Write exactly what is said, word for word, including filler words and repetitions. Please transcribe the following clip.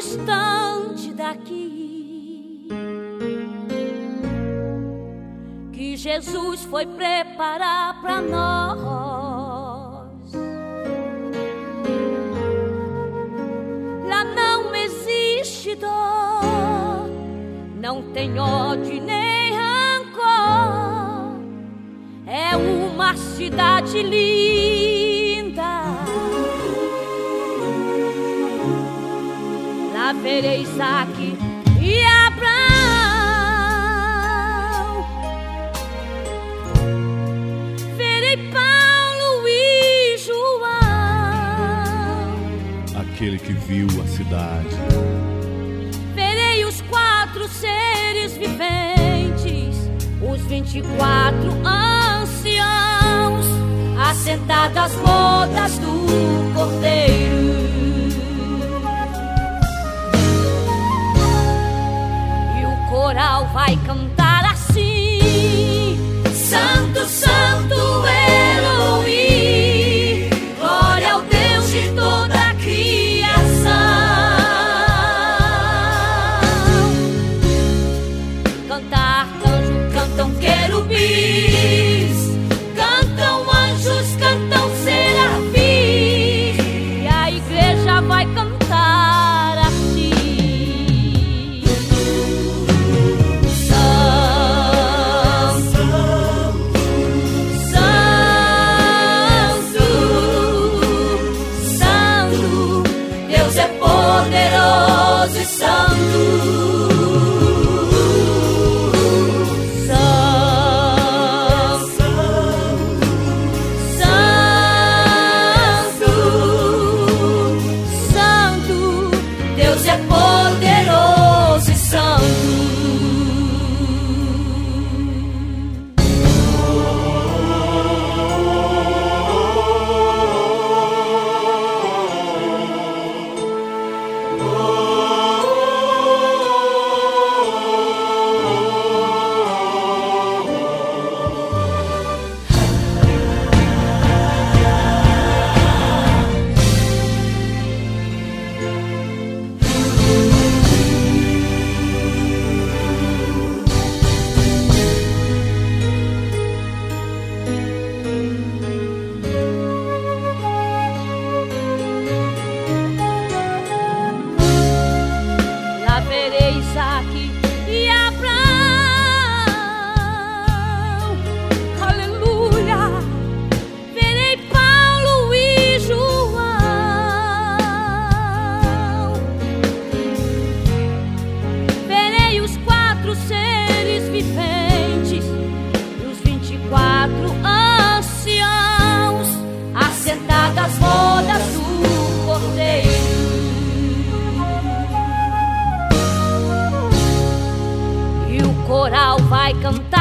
distante daqui, que Jesus foi preparar para nós. Lá não existe dor, não tem ódio nem rancor. É uma cidade linda. Lá verei Isaac e Abraão, verei Paulo e João, aquele que viu a cidade. Verei os quatro seres viventes, os vinte e quatro anciãos, assentados às bodas do Cordeiro. E o coral vai cantar assim: Santo, Santo, Elohim, glória ao Deus de toda a criação. Cantar anjo, cantam querubins, cantam anjos, cantam serafins, e a igreja vai cantar assim: Santo, Santo, Santo, Deus é poderoso e santo. Isaac e Abraão, aleluia. Verei Paulo e João, verei os quatro seres viventes, os vinte e quatro anciãos, assentados às rodas do Cordeiro. O coral vai cantar